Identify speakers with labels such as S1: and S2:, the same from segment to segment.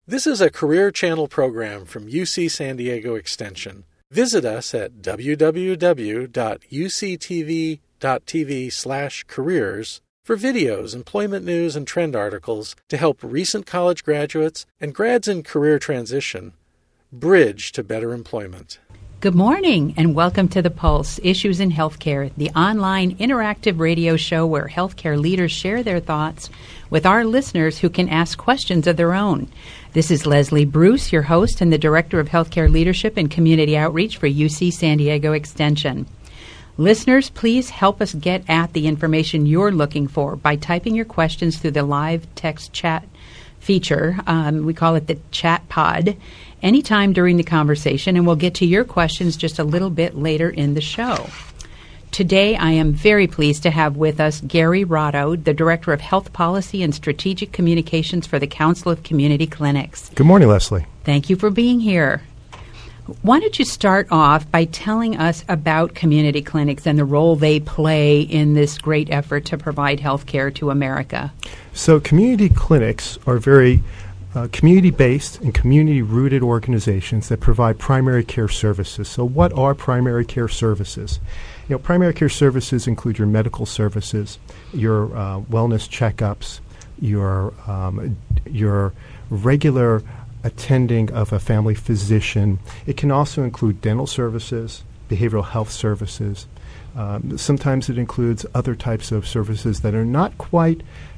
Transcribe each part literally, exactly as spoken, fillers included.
S1: This is a Career Channel program from U C San Diego Extension. Visit us at w w w dot u c t v dot t v slash careers for videos, employment news, and trend articles to help recent college graduates and grads in career transition bridge to better employment.
S2: Good morning and welcome to The Pulse, Issues in Healthcare, the online interactive radio show where healthcare leaders share their thoughts with our listeners who can ask questions of their own. This is Leslie Bruce, your host and the Director of Healthcare Leadership and Community Outreach for U C San Diego Extension. Listeners, please help us get at the information you're looking for by typing your questions through the live text chat feature. Um, we call it the chat pod. Anytime during the conversation, and we'll get to your questions just a little bit later in the show. Today, I am very pleased to have with us Gary Rotto, the Director of Health Policy and Strategic Communications for the Council of Community Clinics.
S3: Good morning, Leslie.
S2: Thank you for being here. Why don't you start off by telling us about community clinics and the role they play in this great effort to provide health care to America?
S3: So community clinics are very Uh, community-based and community-rooted organizations that provide primary care services. So what are primary care services? You know, primary care services include your medical services, your uh, wellness checkups, your um, your regular attending of a family physician. It can also include dental services, behavioral health services. Um, sometimes it includes other types of services that are not quite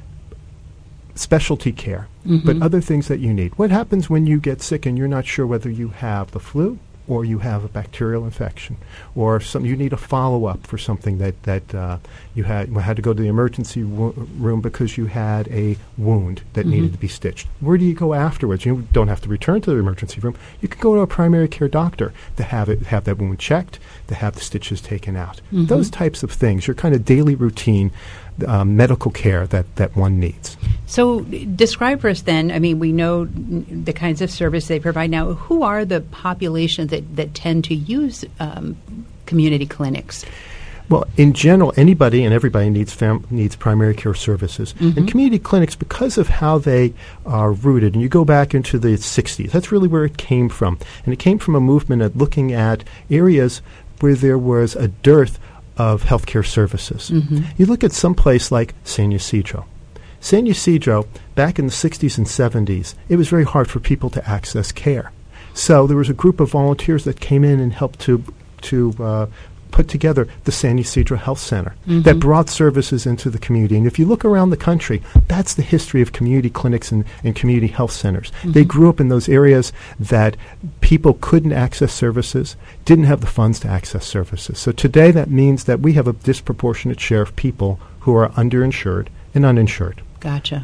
S3: specialty care, mm-hmm. but other things that you need. What happens when you get sick and you're not sure whether you have the flu or you have a bacterial infection, or some you need a follow-up for something that, that uh, you had you had to go to the emergency wo- room because you had a wound that mm-hmm. needed to be stitched. Where do you go afterwards? You don't have to return to the emergency room. You can go to a primary care doctor to have it have that wound checked, to have the stitches taken out. Mm-hmm. Those types of things, your kind of daily routine Um, medical care that, that one needs.
S2: So describe for us then, I mean, we know n- the kinds of service they provide. Now, who are the populations that, that tend to use um, community clinics?
S3: Well, in general, anybody and everybody needs fam- needs primary care services. Mm-hmm. And community clinics, because of how they are rooted, and you go back into the sixties, that's really where it came from. And it came from a movement of looking at areas where there was a dearth of healthcare services. Mm-hmm. You look at some place like San Ysidro. San Ysidro, back in the sixties and seventies, it was very hard for people to access care. So there was a group of volunteers that came in and helped to to uh, put together the San Ysidro Health Center mm-hmm. that brought services into the community. And if you look around the country, that's the history of community clinics and, and community health centers. Mm-hmm. They grew up in those areas that people couldn't access services, didn't have the funds to access services. So today that means that we have a disproportionate share of people who are underinsured and uninsured.
S2: Gotcha.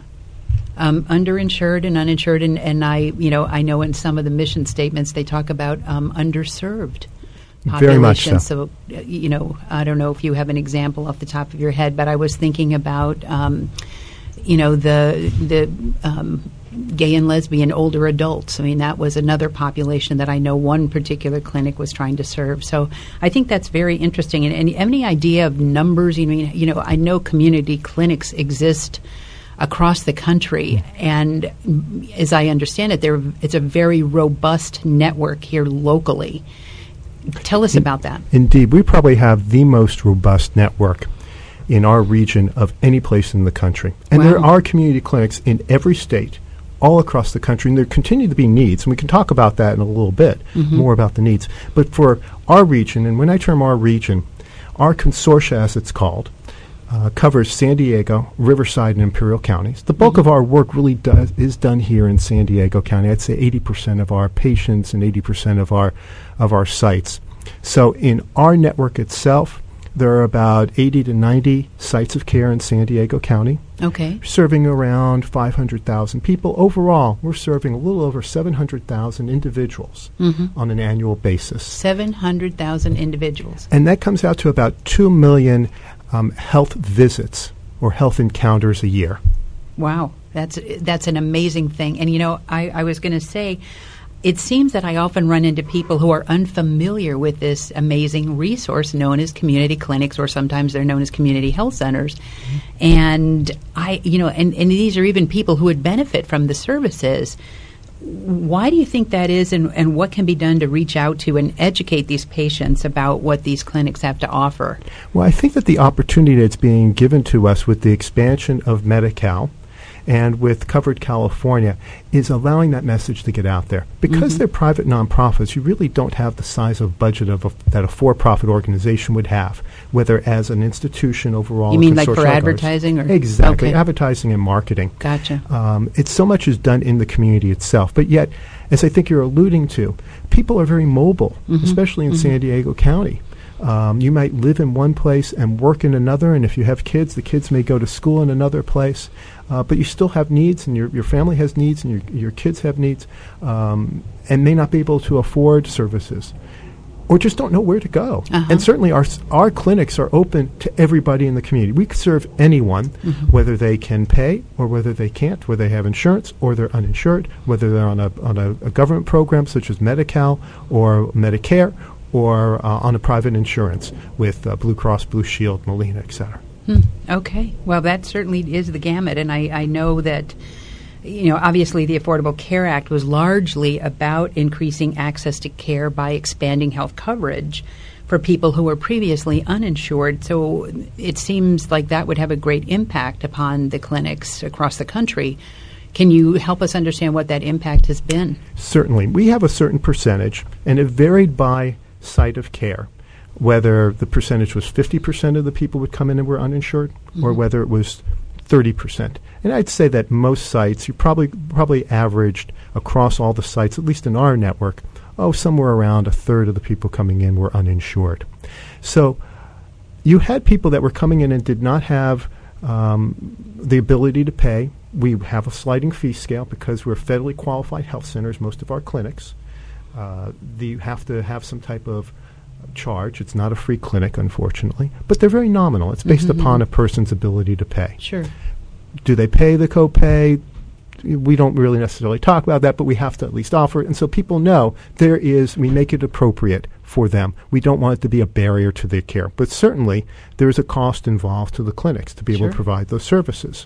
S2: Um, underinsured and uninsured, and, and I, you know, I know in some of the mission statements they talk about um, underserved population.
S3: Very much so.
S2: So, uh, you know, I don't know if you have an example off the top of your head, but I was thinking about, um, you know, the the um, gay and lesbian older adults. I mean, that was another population that I know one particular clinic was trying to serve. So I think that's very interesting. And, and any idea of numbers? You mean, you know, I know community clinics exist across the country, and as I understand it, there it's a very robust network here locally. Tell us
S3: In,
S2: about that.
S3: Indeed. We probably have the most robust network in our region of any place in the country. And
S2: wow.
S3: there are community clinics in every state, all across the country, and there continue to be needs, and we can talk about that in a little bit, mm-hmm. more about the needs. But for our region, and when I term our region, our consortia, as it's called, Uh, covers San Diego, Riverside, and Imperial counties. The bulk mm-hmm. of our work really does is done here in San Diego County. I'd say eighty percent of our patients and eighty percent of our of our sites. So in our network itself, there are about eighty to ninety sites of care in San Diego County.
S2: Okay.
S3: Serving around five hundred thousand people. Overall, we're serving a little over seven hundred thousand individuals mm-hmm. on an annual basis.
S2: seven hundred thousand individuals.
S3: And that comes out to about two million Um, health visits or health encounters a year.
S2: Wow, that's that's an amazing thing. And, you know, I, I was going to say, it seems that I often run into people who are unfamiliar with this amazing resource known as community clinics, or sometimes they're known as community health centers. Mm-hmm. And, I, you know, and, and these are even people who would benefit from the services. Why do you think that is, and, and what can be done to reach out to and educate these patients about what these clinics have to offer?
S3: Well, I think that the opportunity that's being given to us with the expansion of Medi-Cal and with Covered California is allowing that message to get out there. Because mm-hmm. they're private nonprofits, you really don't have the size of budget of a, that a for-profit organization would have, whether as an institution overall.
S2: You mean like for advertising? Or?
S3: Exactly,
S2: okay.
S3: Advertising and marketing.
S2: Gotcha.
S3: Um, it's so much is done in the community itself, but yet, as I think you're alluding to, people are very mobile, mm-hmm. especially in mm-hmm. San Diego County. Um, you might live in one place and work in another, and if you have kids, the kids may go to school in another place, uh, but you still have needs, and your, your family has needs, and your, your kids have needs, um, and may not be able to afford services, or just don't know where to go. Uh-huh. And certainly our s- our clinics are open to everybody in the community. We can serve anyone, mm-hmm. whether they can pay or whether they can't, whether they have insurance or they're uninsured, whether they're on a, on a, a government program such as Medi-Cal or Medicare, or uh, on a private insurance with uh, Blue Cross, Blue Shield, Molina, et cetera.
S2: Hmm. Okay. Well, that certainly is the gamut, and I, I know that, you know, obviously the Affordable Care Act was largely about increasing access to care by expanding health coverage for people who were previously uninsured. So it seems like that would have a great impact upon the clinics across the country. Can you help us understand what that impact has been?
S3: Certainly. We have a certain percentage, and it varied by site of care, whether the percentage was fifty percent of the people would come in and were uninsured, mm-hmm. or whether it was thirty percent. And I'd say that most sites, you probably probably averaged across all the sites, at least in our network, oh, somewhere around a third of the people coming in were uninsured. So you had people that were coming in and did not have um, the ability to pay. We have a sliding fee scale because we're federally qualified health centers, most of our clinics. Uh, the, you have to have some type of charge. It's not a free clinic, unfortunately, but they're very nominal. It's based mm-hmm. upon a person's ability to pay.
S2: Sure.
S3: Do they pay the copay? We don't really necessarily talk about that, but we have to at least offer it. And so people know there is, we make it appropriate for them. We don't want it to be a barrier to their care. But certainly there is a cost involved to the clinics to be
S2: sure.
S3: able to provide those services.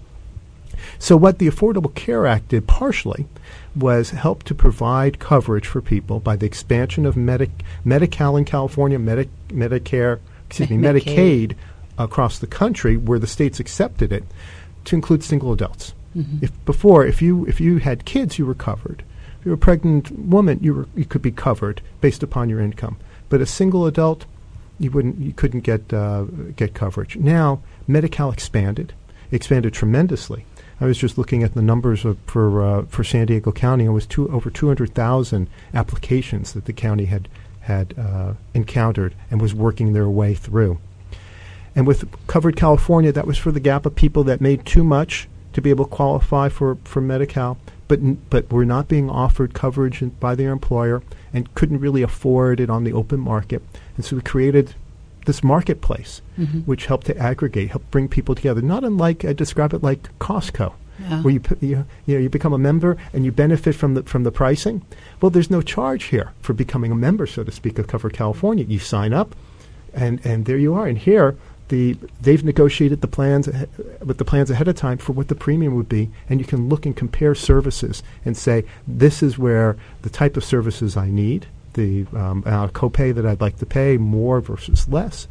S3: So what the Affordable Care Act did partially was help to provide coverage for people by the expansion of Medi- Medi-Cal in California, Medi- Medicare, excuse me,
S2: Medicaid.
S3: Medicaid across the country where the states accepted it to include single adults. Mm-hmm. If before, if you if you had kids, you were covered. If you were a pregnant woman, you were you could be covered based upon your income. But a single adult, you wouldn't you couldn't get uh, get coverage. Now, Medi-Cal expanded, expanded tremendously. I was just looking at the numbers of, for uh, for San Diego County. It was two, over two hundred thousand applications that the county had had uh, encountered and was working their way through. And with Covered California, that was for the gap of people that made too much to be able to qualify for, for Medi-Cal, but n- but were not being offered coverage in, by their employer and couldn't really afford it on the open market. And so we created this marketplace, mm-hmm. which helped to aggregate, help bring people together. Not unlike, I describe it like Costco, yeah. where you, p- you you know you become a member and you benefit from the from the pricing. Well, there's no charge here for becoming a member, so to speak, of Covered California. You sign up, and and there you are. And here, the they've negotiated the plans ah- with the plans ahead of time for what the premium would be, and you can look and compare services and say, this is where the type of services I need, the um, uh, copay that I'd like to pay, more versus less,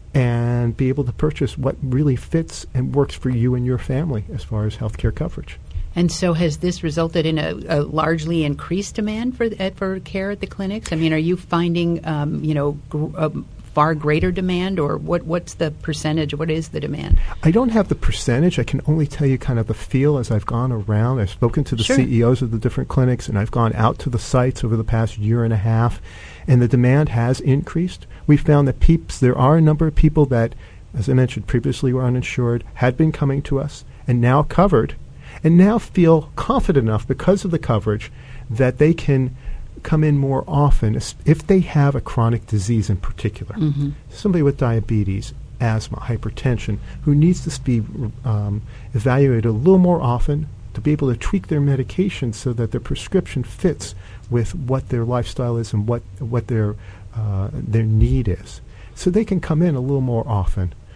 S3: and be able to purchase what really fits and works for you and your family as far as healthcare coverage.
S2: And so has this resulted in a, a largely increased demand for uh, for care at the clinics? I mean, are you finding, um, you know, gr- uh, far greater demand, or what? What's the percentage? What is the demand?
S3: I don't have the percentage. I can only tell you kind of the feel as I've gone around. I've spoken to the sure. C E Os of the different clinics, and I've gone out to the sites over the past year and a half, and the demand has increased. We found that peeps, there are a number of people that, as I mentioned previously, were uninsured, had been coming to us, and now covered, and now feel confident enough because of the coverage that they can come in more often if they have a chronic disease in particular. Mm-hmm. Somebody with diabetes, asthma, hypertension, who needs to be um, evaluated a little more often to be able to tweak their medication so that their prescription fits with what their lifestyle is and what what their uh, their need is. So they can come in a little more often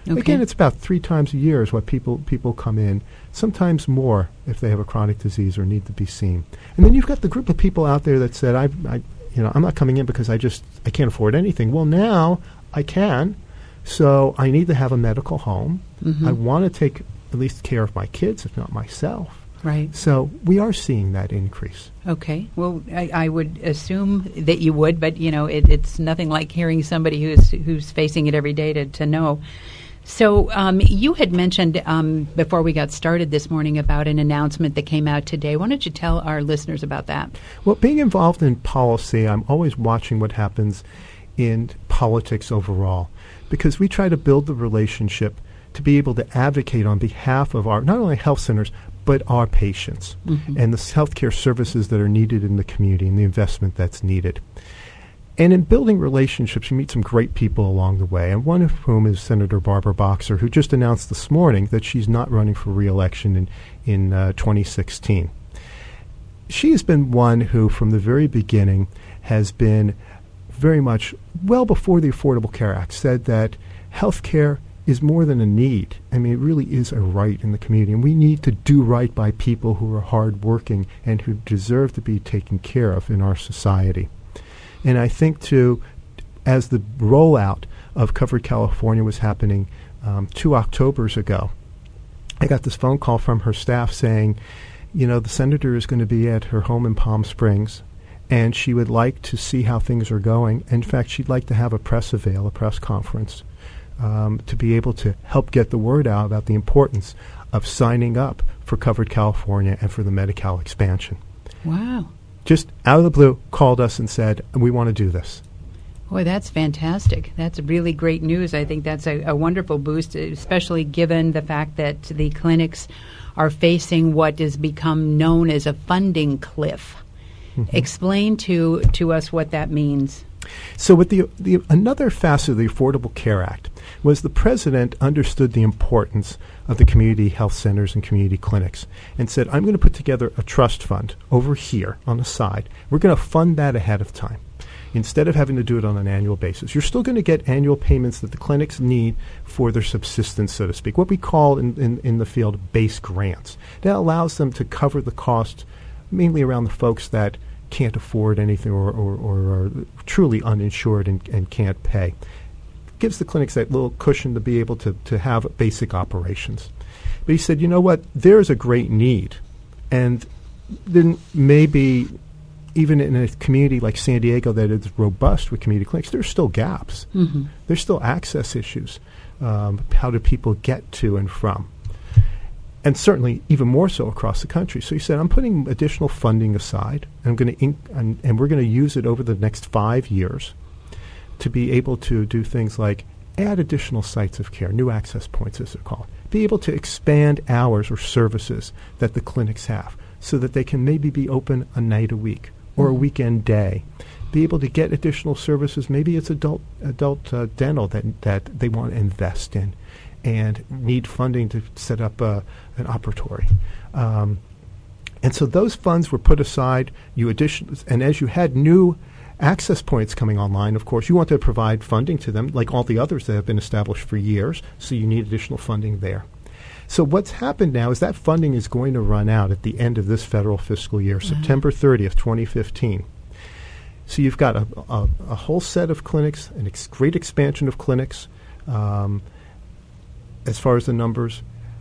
S2: Okay.
S3: Again, it's about three times a year is what people people come in, sometimes more if they have a chronic disease or need to be seen. And then you've got the group of people out there that said, I, I you know, I'm not coming in because I just I can't afford anything. Well, now I can, so I need to have a medical home.
S2: Mm-hmm.
S3: I want to take at least care of my kids, if not myself.
S2: Right.
S3: So we are seeing that increase.
S2: Okay. Well, I, I would assume that you would, but you know, it, it's nothing like hearing somebody who's who's facing it every day to, to know. So um, you had mentioned um, before we got started this morning about an announcement that came out today. Why don't you tell our listeners about that?
S3: Well, being involved in policy, I'm always watching what happens in politics overall, because we try to build the relationship to be able to advocate on behalf of our, not only health centers, but our patients mm-hmm. and the healthcare services that are needed in the community and the investment that's needed. And in building relationships, you meet some great people along the way, and one of whom is Senator Barbara Boxer, who just announced this morning that she's not running for re-election in, in uh, twenty sixteen. She has been one who, from the very beginning, has been very much, well before the Affordable Care Act, said that health care is more than a need. I mean, it really is a right in the community, and we need to do right by people who are hardworking and who deserve to be taken care of in our society. And I think, too, as the rollout of Covered California was happening um, two Octobers ago, I got this phone call from her staff saying, you know, the senator is going to be at her home in Palm Springs, and she would like to see how things are going. In fact, she'd like to have a press avail, a press conference, um, to be able to help get the word out about the importance of signing up for Covered California and for the Medi-Cal expansion.
S2: Wow.
S3: Just out of the blue, called us and said, we want to do this.
S2: Boy, that's fantastic. That's really great news. I think that's a, a wonderful boost, especially given the fact that the clinics are facing what has become known as a funding cliff. Mm-hmm. Explain to, to us what that means.
S3: So with the, the another facet of the Affordable Care Act was the president understood the importance of the community health centers and community clinics and said, I'm going to put together a trust fund over here on the side. We're going to fund that ahead of time instead of having to do it on an annual basis. You're still going to get annual payments that the clinics need for their subsistence, so to speak, what we call in, in, in the field base grants. That allows them to cover the cost mainly around the folks that can't afford anything or, or, or are truly uninsured and, and can't pay. Gives the clinics that little cushion to be able to, to have basic operations. But he said, you know what, there's a great need. And then maybe even in a community like San Diego that is robust with community clinics, there's still gaps. Mm-hmm. There's still access issues. Um, how do people get to and from? And certainly even more so across the country. So he said, I'm putting additional funding aside, and I'm going to inc- and, and we're going to use it over the next five years to be able to do things like add additional sites of care, new access points as they're called, be able to expand hours or services that the clinics have so that they can maybe be open a night a week or mm-hmm. a weekend day, be able to get additional services. Maybe it's adult adult uh, dental that, that they want to invest in and need funding to set up uh, an operatory. Um, and so those funds were put aside. You addition, and as you had new access points coming online, of course, you want to provide funding to them, like all the others that have been established for years, so you need additional funding there. So what's happened now is that funding is going to run out at the end of this federal fiscal year, mm-hmm. September thirtieth, twenty fifteen. So you've got a, a, a whole set of clinics, a ex- great expansion of clinics, um, as far as the numbers,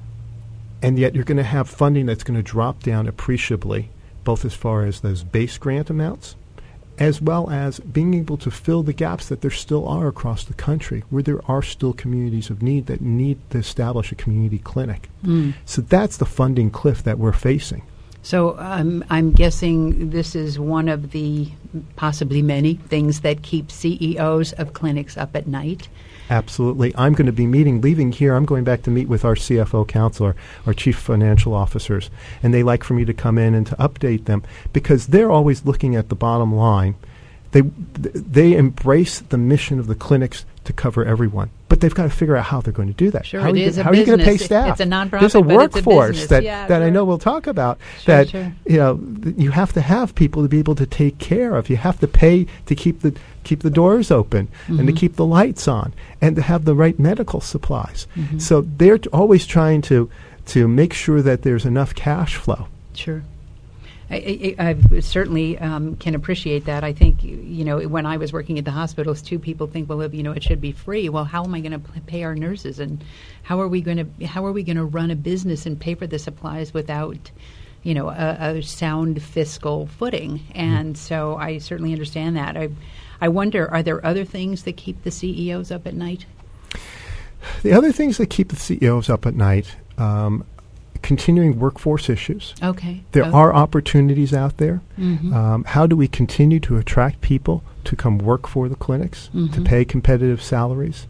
S3: and yet you're going to have funding that's going to drop down appreciably, both as far as those base grant amounts, as well as being able to fill the gaps that there still are across the country, where there are still communities of need that need to establish a community clinic. Mm. So that's the funding cliff that we're facing.
S2: So um, I'm guessing this is one of the possibly many things that keep C E Os of clinics up at night.
S3: Absolutely. I'm going to be meeting, leaving here, I'm going back to meet with our C F O counselor, our chief financial officers, and they like for me to come in and to update them because they're always looking at the bottom line they they embrace the mission of the clinics to cover everyone, but they've got to figure out how they're going to do that.
S2: Sure,
S3: how
S2: it
S3: are you
S2: is
S3: gonna,
S2: a
S3: how are you going to pay
S2: business.
S3: staff?
S2: It's a nonprofit,
S3: There's a
S2: but it's a
S3: workforce
S2: business.
S3: that
S2: Yeah,
S3: that I
S2: sure.
S3: know we'll talk about.
S2: Sure,
S3: that
S2: sure.
S3: you know th- you have to have people to be able to take care of. You have to pay to keep the keep the doors open
S2: Mm-hmm.
S3: and to keep the lights on and to have the right medical supplies.
S2: Mm-hmm.
S3: So they're t- always trying to to make sure that there's enough cash flow.
S2: Sure. I, I, I certainly um, can appreciate that. I think, you know, when I was working at the hospitals, too, people think, well, if, you know, it should be free. Well, how am I going to p- pay our nurses, and how are we going to how are we going to run a business and pay for the supplies without, you know, a, a sound fiscal footing? And so I certainly understand that. I, I wonder, are there other things that keep the C E Os up at night?
S3: The other things that keep the C E Os up at night. Um, Continuing workforce issues.
S2: Okay.
S3: There
S2: Oh.
S3: are opportunities out there.
S2: Mhm.
S3: Um, how do we continue to attract people to come work for the clinics, to
S2: Mhm.
S3: pay competitive salaries?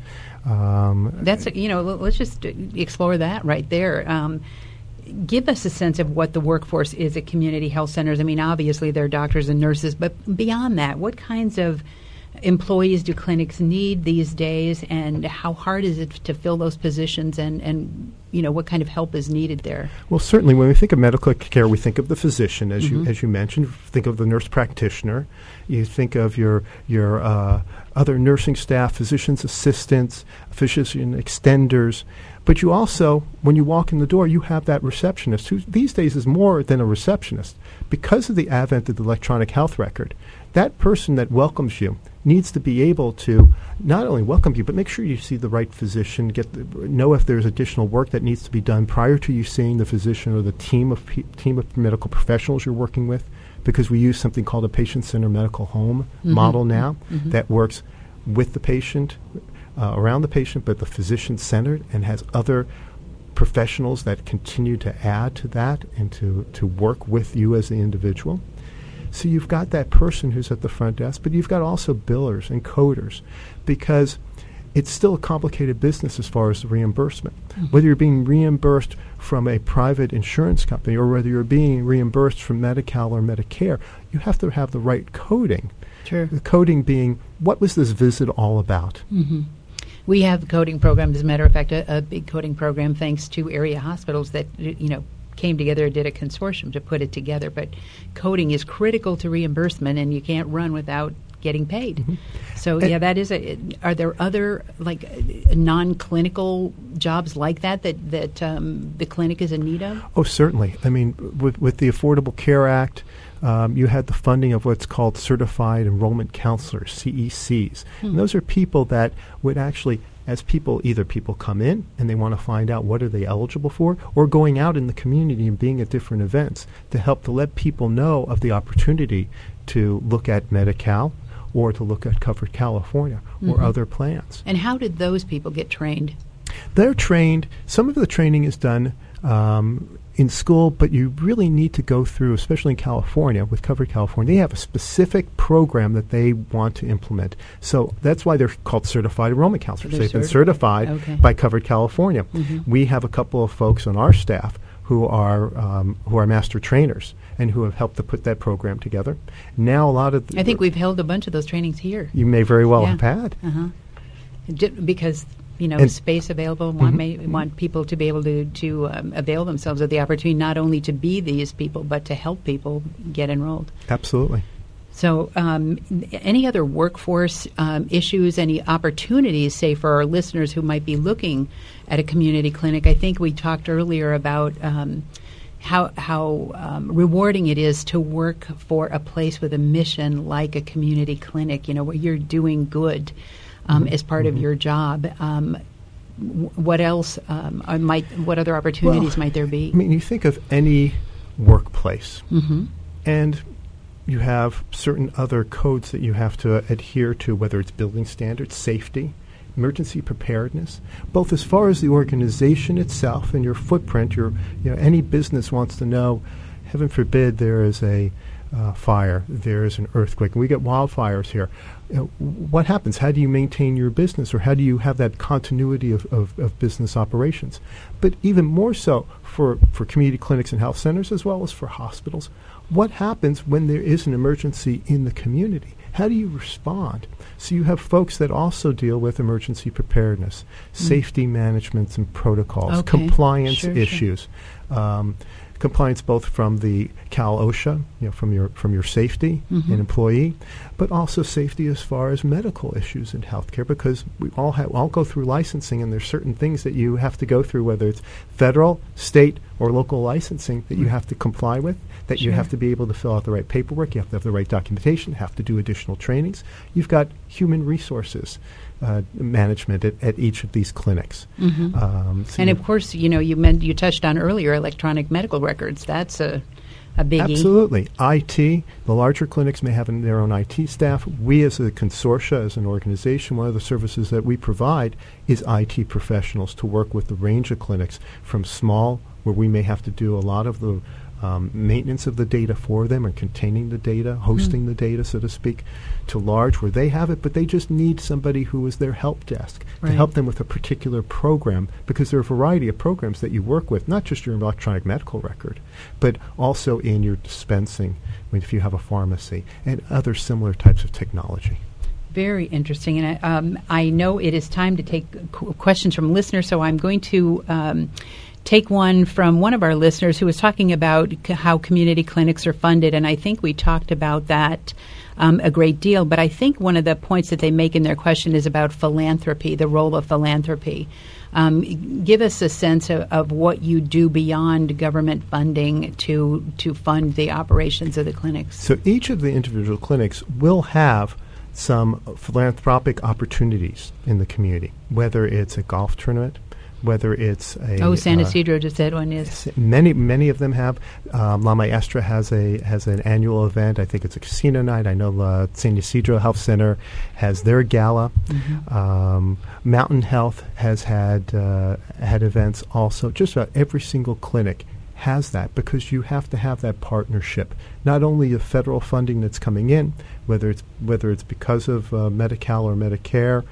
S3: Um,
S2: That's, you know, l- let's just uh, explore that right there. Um, give us a sense of what the workforce is at community health centers. I mean, obviously there are doctors and nurses, but beyond that, what kinds of employees do clinics need these days, and how hard is it to fill those positions, and, and you know, what kind of help is needed there?
S3: well, certainly when we think of medical care, we think of the physician, as
S2: Mhm.
S3: you as you mentioned. Think of the nurse practitioner. You think of your your uh, other nursing staff, physician's assistants, physician extenders. But you also, when you walk in the door, you have that receptionist, who these days is more than a receptionist. Because of the advent of the electronic health record, that person that welcomes you needs to be able to not only welcome you, but make sure you see the right physician, get the, know if there's additional work that needs to be done prior to you seeing the physician or the team of pe- team of medical professionals you're working with, because we use something called a patient-centered medical home
S2: Mhm.
S3: model now
S2: Mhm.
S3: that works with the patient, uh, around the patient, but the physician-centered, and has other professionals that continue to add to that and to, to work with you as the individual. So you've got that person who's at the front desk, but you've got also billers and coders, because it's still a complicated business as far as the reimbursement.
S2: Mm-hmm.
S3: Whether you're being reimbursed from a private insurance company or whether you're being reimbursed from Medi-Cal or Medicare, you have to have the right coding.
S2: Sure.
S3: The coding being, what was this visit all about?
S2: Mm-hmm. We have coding programs. As a matter of fact, a, a big coding program, thanks to area hospitals that, you know, came together and did a consortium to put it together. But coding is critical to reimbursement, and you can't run without getting paid.
S3: Mm-hmm.
S2: So,
S3: And-
S2: yeah, that is a. Are there other like uh, non-clinical jobs like that that that um, the clinic is in need of?
S3: Oh, certainly. I mean, with, with the Affordable Care Act, um, you had the funding of what's called Certified Enrollment Counselors, C E Cs.
S2: Hmm.
S3: And those are people that would actually, as people, either people come in and they want to find out what are they eligible for, or going out in the community and being at different events to help to let people know of the opportunity to look at Medi-Cal or to look at Covered California or
S2: Mhm.
S3: other plans.
S2: And how did those people get trained?
S3: They're trained. Some of the training is done um, in school, but you really need to go through, especially in California, with Covered California. They have a specific program that they want to implement. So that's why they're called Certified Enrollment Counselors.
S2: They're
S3: They've been
S2: certified.
S3: certified
S2: Okay.
S3: by Covered California.
S2: Mhm.
S3: We have a couple of folks on our staff who are um, who are master trainers and who have helped to put that program together. Now a lot of the
S2: I think we've held a bunch of those trainings here.
S3: you may very well
S2: Yeah.
S3: have had.
S2: Uh-huh. J- because, you know,
S3: And-
S2: space available, want,
S3: Mhm.
S2: may, want people to be able to, to um, avail themselves of the opportunity not only to be these people, but to help people get enrolled.
S3: Absolutely.
S2: So um, any other workforce um, issues, any opportunities, say, for our listeners who might be looking at a community clinic? I think we talked earlier about um, how, how um, rewarding it is to work for a place with a mission like a community clinic, you know, where you're doing good um,
S3: Mhm.
S2: as part of
S3: Mhm.
S2: your job. Um, w- what else um, are, might, what other opportunities
S3: Well,
S2: might there be?
S3: I mean, you think of any workplace,
S2: Mm-hmm.
S3: and you have certain other codes that you have to adhere to, whether it's building standards, safety, emergency preparedness, both as far as the organization itself and your footprint. Your, you know, any business wants to know, heaven forbid, there is a uh, fire, there is an earthquake, and we get wildfires here. You know, what happens? How do you maintain your business, or how do you have that continuity of, of, of business operations? But even more so for, for community clinics and health centers, as well as for hospitals, what happens when there is an emergency in the community? How do you respond? So you have folks that also deal with emergency preparedness, mm. safety management and protocols,
S2: okay.
S3: compliance
S2: sure,
S3: issues,
S2: sure.
S3: Um, compliance both from the Cal OSHA, you know, from your from your safety
S2: mm-hmm.
S3: and employee, but also safety as far as medical issues in healthcare, because we all have all go through licensing, and there's certain things that you have to go through, whether it's federal, state, or local licensing that mm. you have to comply with, that
S2: sure.
S3: you have to be able to fill out the right paperwork, you have to have the right documentation, have to do additional trainings. You've got human resources Uh, management at, at each of these clinics.
S2: Mm-hmm.
S3: Um, so
S2: and of course, you know, you meant you touched on earlier electronic medical records. That's a, a biggie.
S3: Absolutely. I T, the larger clinics may have an, their own I T staff. We as a consortia, as an organization, one of the services that we provide is I T professionals to work with the range of clinics, from small, where we may have to do a lot of the Um, maintenance of the data for them and containing the data, hosting mm. the data, so to speak, to large where they have it, but they just need somebody who is their help desk
S2: right.
S3: to help them with a particular program, because there are a variety of programs that you work with, not just your electronic medical record, but also in your dispensing, I mean, if you have a pharmacy, and other similar types of technology.
S2: Very interesting. And I, um, I know it is time to take qu- questions from listeners, so I'm going to Um, take one from one of our listeners who was talking about c- how community clinics are funded, and I think we talked about that um, a great deal. But I think one of the points that they make in their question is about philanthropy, the role of philanthropy. Um, give us a sense of, of what you do beyond government funding to to fund the operations of the clinics.
S3: So each of the individual clinics will have some philanthropic opportunities in the community, whether it's a golf tournament, whether it's a
S2: oh, San
S3: uh,
S2: Isidro just had one. Yes,
S3: many many of them have. Um, La Maestra has a has an annual event. I think it's a casino night. I know uh, San Isidro Health Center has their gala. Mm-hmm. Um, Mountain Health has had uh, had events also. Just about every single clinic has that, because you have to have that partnership. Not only the federal funding that's coming in, whether it's whether it's because of uh, Medi-Cal or Medicare,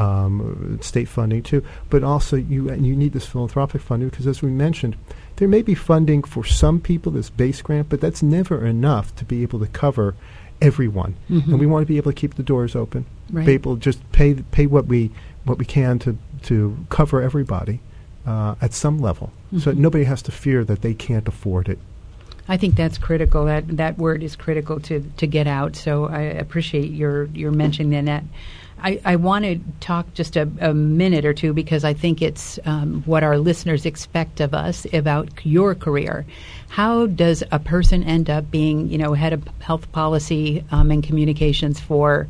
S3: um, state funding too, but also you and you need this philanthropic funding, because, as we mentioned, there may be funding for some people, this base grant, but that's never enough to be able to cover everyone. Mm-hmm. And we want to be able to keep the doors open,
S2: right.
S3: be able to just pay pay what we what we can to to cover everybody uh, at some level. Mm-hmm. So nobody has to fear that they can't afford it.
S2: I think that's critical. That that word is critical to, to get out. So I appreciate your, your mentioning that. I, I want to talk just a, a minute or two, because I think it's um, what our listeners expect of us about your career. How does a person end up being, you know, head of health policy um, and communications for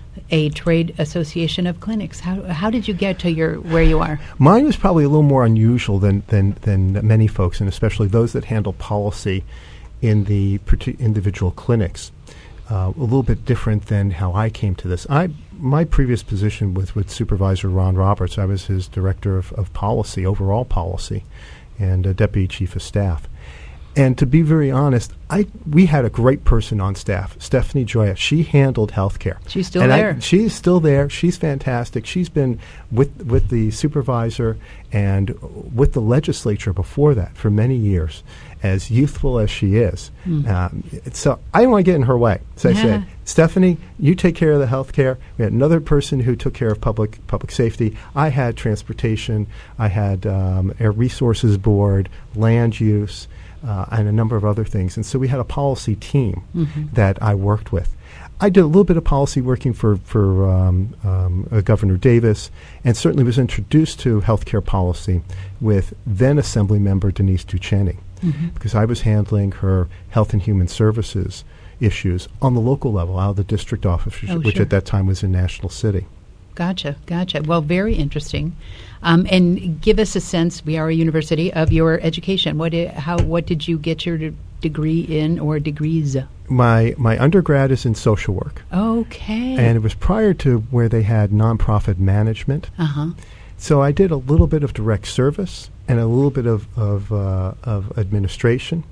S2: a trade association of clinics? How how did you get to your where you are?
S3: Mine was probably a little more unusual than than, than many folks, and especially those that handle policy in the partic- individual clinics. Uh, a little bit different than how I came to this. I my previous position was with Supervisor Ron Roberts. I was his director of, of policy, overall policy, and uh, deputy chief of staff. And to be very honest, I we had a great person on staff, Stephanie Joya. She handled healthcare.
S2: She's still
S3: and
S2: there.
S3: I, she is still there. She's fantastic. She's been with with the supervisor and with the legislature before that for many years, as youthful as she is. Mm. Um, so I didn't want to get in her way. So yeah. I said, Stephanie, you take care of the healthcare. We had another person who took care of public public safety. I had transportation. I had um, Air Resources Board, land use, Uh, and a number of other things. And so we had a policy team mm-hmm. that I worked with. I did a little bit of policy working for, for um, um, uh, Governor Davis, and certainly was introduced to healthcare policy with then Assembly member Denise Duchenne, mm-hmm. because I was handling her health and human services issues on the local level, out of the district office,
S2: oh,
S3: which
S2: sure.
S3: at that time was in National City.
S2: Gotcha, gotcha. Well, very interesting. Um, and give us a sense, we are a university, of your education. What I- how what did you get your de- degree in, or degrees?
S3: My my undergrad is in social work.
S2: Okay.
S3: And it was prior to where they had nonprofit management.
S2: Uh-huh.
S3: So I did a little bit of direct service and a little bit of of, uh, of administration.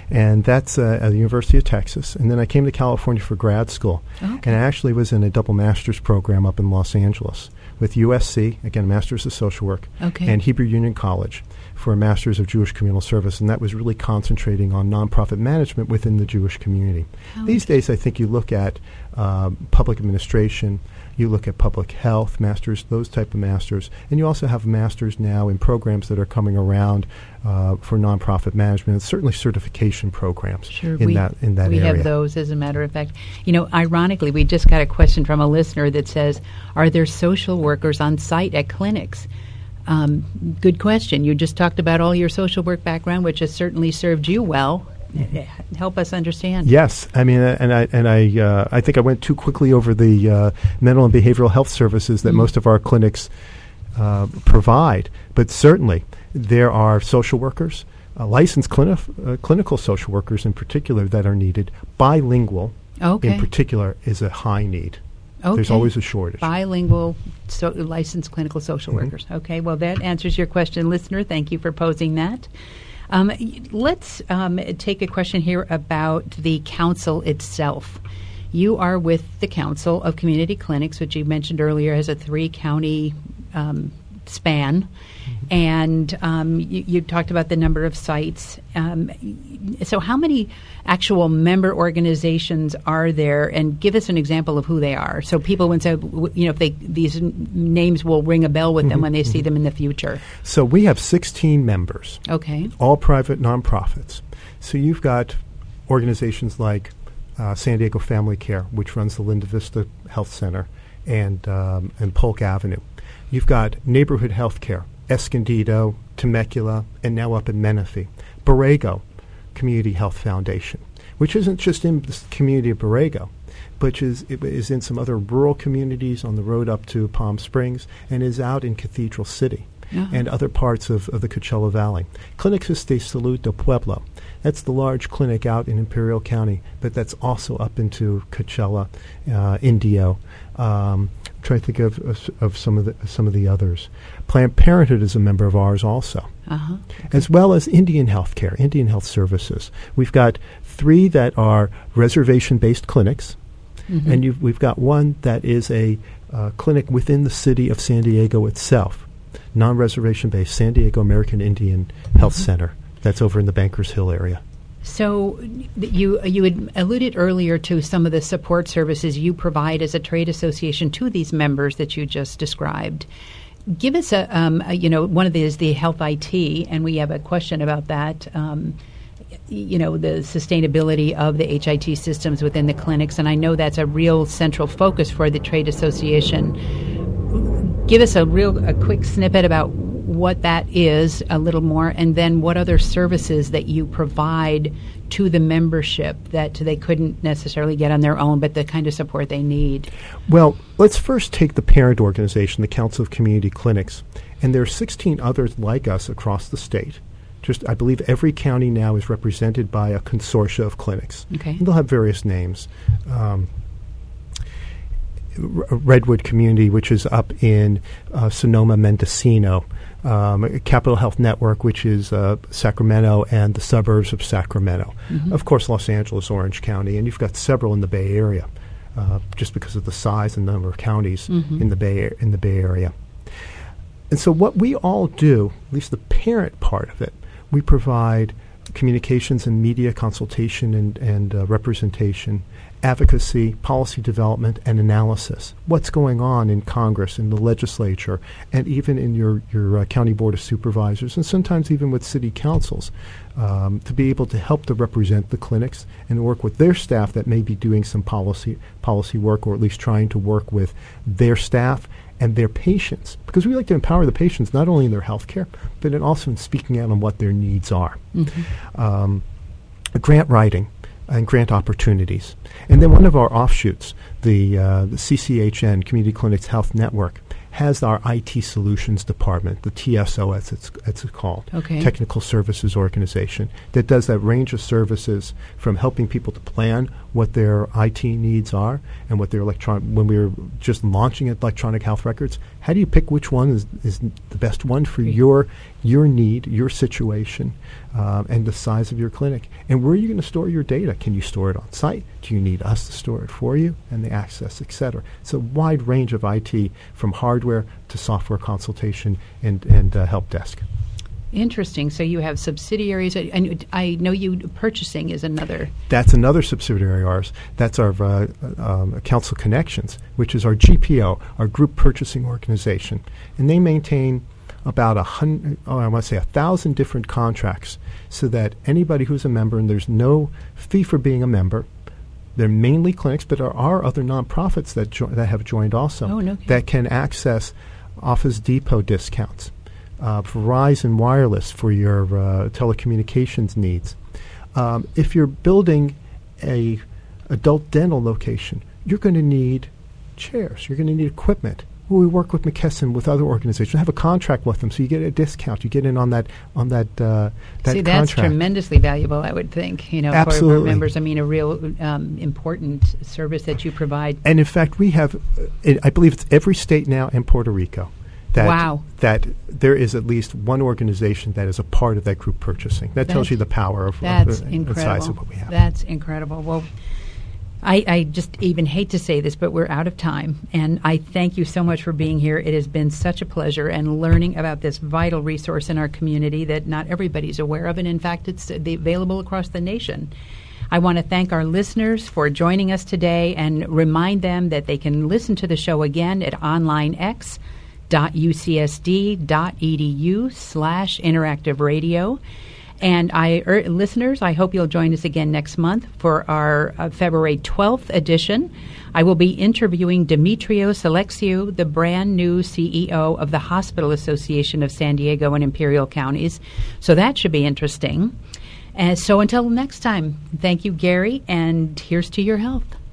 S3: And that's uh, at the University of Texas. And then I came to California for grad school.
S2: Okay.
S3: And I actually was in a double master's program up in Los Angeles with U S C, again, Master's of Social Work,
S2: Okay.
S3: and Hebrew Union College for a Master's of Jewish Communal Service. And that was really concentrating on nonprofit management within the Jewish community.
S2: Oh,
S3: These days, I think you look at um, public administration, you look at public health masters, those type of masters, and you also have masters now in programs that are coming around uh, for nonprofit management, and certainly certification programs
S2: Sure,
S3: in
S2: we,
S3: that in that
S2: we
S3: area.
S2: have those, as a matter of fact. You know, ironically, we just got a question from a listener that says, are there social workers on site at clinics? Um, good question. You just talked about all your social work background, which has certainly served you well. Help us understand.
S3: Yes, I mean, uh, and I and I uh, I think I went too quickly over the uh, mental and behavioral health services that
S2: Mm.
S3: most of our clinics uh, provide. But certainly, there are social workers, uh, licensed clini- uh, clinical social workers in particular that are needed. Bilingual,
S2: Okay.
S3: in particular, is a high need.
S2: Okay.
S3: There's always a shortage.
S2: Bilingual so, licensed clinical social
S3: Mhm.
S2: workers. Okay, well, that answers your question, listener. Thank you for posing that. Um, y- let's um, take a question here about the council itself. You are with the Council of Community Clinics, which you mentioned earlier has a three-county um, span. And um, you, you talked about the number of sites. Um, y- so how many actual member organizations are there? And give us an example of who they are. So people would say, w- you know, if they these n- names will ring a bell with them when they see them in the future.
S3: So we have sixteen members,
S2: Okay.
S3: all private nonprofits. So you've got organizations like uh, San Diego Family Care, which runs the Linda Vista Health Center, and um, and Polk Avenue. You've got Neighborhood Health Care, Escondido, Temecula, and now up in Menifee. Borrego Community Health Foundation, which isn't just in the s- community of Borrego, but is, it is in some other rural communities on the road up to Palm Springs, and is out in Cathedral City
S2: Uh-huh.
S3: and other parts of, of the Coachella Valley. Clínicas de Salud de Pueblo. That's the large clinic out in Imperial County, but that's also up into Coachella, uh, Indio. Um, try to think of, of of some of the some of the others. Planned Parenthood is a member of ours also,
S2: Uh-huh.
S3: as well as Indian Health Care, Indian Health Services. We've got three that are reservation-based clinics,
S2: Mhm.
S3: and you've, we've got one that is a uh, clinic within the city of San Diego itself, non-reservation based, San Diego American Indian Health Center. That's over in the Bankers Hill area.
S2: So th- you you had alluded earlier to some of the support services you provide as a trade association to these members that you just described. Give us a, um, a you know, one of these is the health I T, and we have a question about that. Um, y- you know, the sustainability of the H I T systems within the clinics, and I know that's a real central focus for the trade association. Give us a real a quick snippet about what that is a little more, and then what other services that you provide to the membership that they couldn't necessarily get on their own, but the kind of support they need.
S3: Well, let's first take the parent organization, the Council of Community Clinics, and there are sixteen others like us across the state. Just, I believe every county now is represented by a consortia of clinics.
S2: Okay.
S3: And they'll have various names. Um, R- Redwood Community, which is up in uh, Sonoma, Mendocino. Um, Capital Health Network, which is uh, Sacramento and the suburbs of Sacramento.
S2: Mhm.
S3: Of course, Los Angeles, Orange County, and you've got several in the Bay Area, uh, just because of the size and number of counties
S2: Mhm.
S3: in the Bay in the Bay Area. And so, what we all do, at least the parent part of it, we provide communications and media consultation and, and uh, representation, advocacy, policy development, and analysis. What's going on in Congress, in the legislature, and even in your, your uh, county board of supervisors, and sometimes even with city councils, um, to be able to help to represent the clinics and work with their staff that may be doing some policy policy work, or at least trying to work with their staff and their patients. Because we like to empower the patients not only in their health care, but in also in speaking out on what their needs are.
S2: Mhm.
S3: Um, grant writing and grant opportunities. And then one of our offshoots, the, uh, the C C H N, Community Clinics Health Network, has our I T Solutions Department, the T S O as it's, as it's called,
S2: Okay.
S3: Technical Services Organization, that does that range of services from helping people to plan what their I T needs are and what their electronic, when we were just launching electronic health records, how do you pick which one is, is the best one for your your need, your situation? um, and the size of your clinic. And where are you going to store your data? Can you store it on site? Do you need us to store it for you? And the access, et cetera. It's a wide range of I T, from hardware to software consultation and, and uh, help desk.
S2: Interesting. So you have subsidiaries, and I know you purchasing is another.
S3: That's another subsidiary of ours. That's our uh, um, Council Connections, which is our G P O, our group purchasing organization, and they maintain about a hundred, oh, I want to say a thousand different contracts, so that anybody who's a member, and there's no fee for being a member. They're mainly clinics, but there are other nonprofits that jo- that have joined also
S2: oh, no
S3: that can access Office Depot discounts. Uh, Verizon Wireless for your uh, telecommunications needs. Um, if you're building a adult dental location, you're going to need chairs. You're going to need equipment. Well, we work with McKesson with other organizations. We have a contract with them, so you get a discount. You get in on that on that uh, that
S2: See,
S3: contract.
S2: that's tremendously valuable, I would think. You know,
S3: Absolutely.
S2: for members. I mean, a real um, important service that you provide.
S3: And in fact, we have, uh, I believe it's every state now in Puerto Rico. That,
S2: wow.
S3: that there is at least one organization that is a part of that group purchasing. That
S2: that's,
S3: tells you the power of,
S2: that's
S3: of the,
S2: incredible.
S3: the size of what we have.
S2: That's incredible. Well, I, I just even hate to say this, but we're out of time. And I thank you so much for being here. It has been such a pleasure, and learning about this vital resource in our community that not everybody's aware of. And in fact, it's uh, available across the nation. I want to thank our listeners for joining us today, and remind them that they can listen to the show again at onlinex dot u c s d dot e d u slash interactive radio. And I, er, listeners, I hope you'll join us again next month for our uh, February twelfth edition. I will be interviewing Demetrios Alexiou, the brand new C E O of the Hospital Association of San Diego and Imperial Counties. So that should be interesting. And so until next time, thank you, Gary, and here's to your health.